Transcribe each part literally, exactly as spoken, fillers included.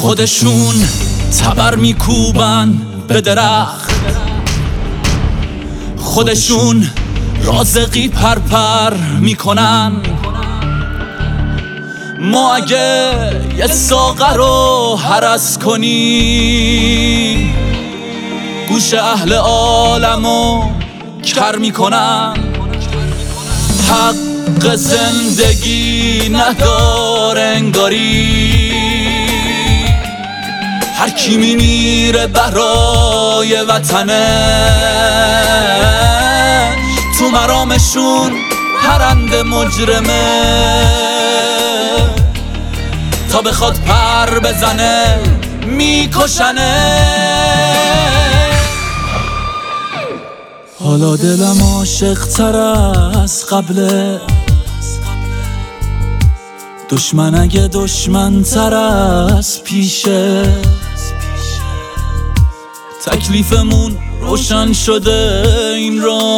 خودشون تبر میکوبن به درخت، خودشون رازقی پرپر میکنن. ما اگه یه ساغر رو هرس کنیم گوش اهل عالمو کر میکنن. حق زندگی نداره انگاری، هر کی میمیره برای وطنش تو مرامشون پرنده مجرمه، تا بخواد پر بزنه میکشنه. حالا دلم عاشق تر از قبله، دشمن اگه دشمن تر از پیشه. تکلیفمون روشن شده این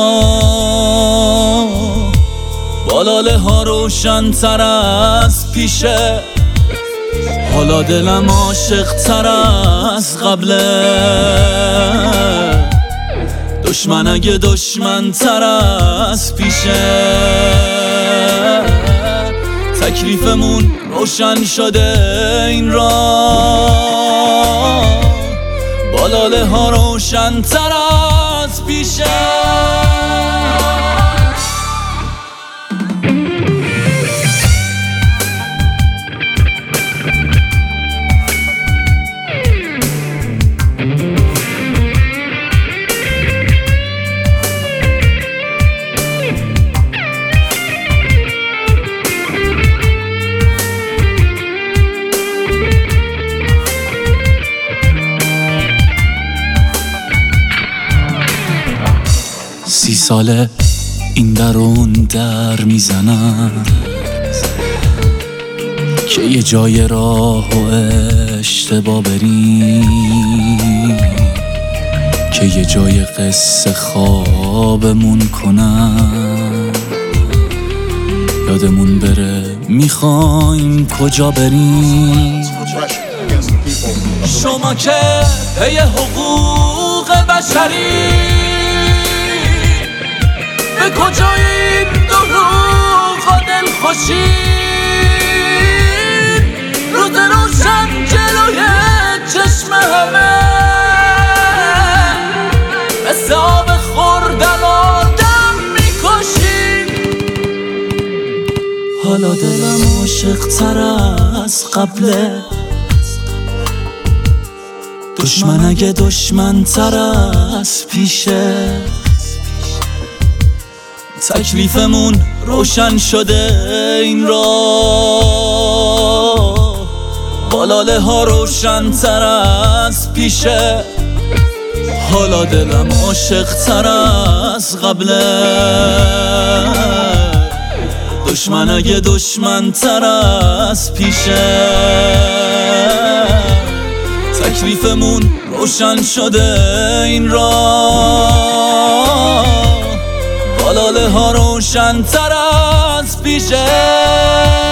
را، بالاله ها روشن تر از پیشه. حالا دلم عاشق تر از قبله، دشمن اگه دشمن تر از پیشه. تکلیفمون روشن شده این را، بالاله ها روشن تر از پیشه. سی ساله این در اون در میزنم که یه جای راه و اشتباه بریم، که یه جای قصه خوابمون کنم، یادمون بره میخوایم کجا بریم. شما که پی حقوق بشری به کجای این دروغ و دلخوشی؟ روز روشن جلوی چشم همه مثل آب خوردن آدم میکشی. حالا دلم عاشق تر از قبله، دشمن اگه دشمن تر از پیشه. تکلیفمون روشن شده این را، بالاله ها روشن تر از پیشه. حالا دلم عاشق تر از قبله، دشمن اگه دشمن تر از پیشه. تکلیفمون روشن شده این را، بالاله ها روشن تر از پیشه.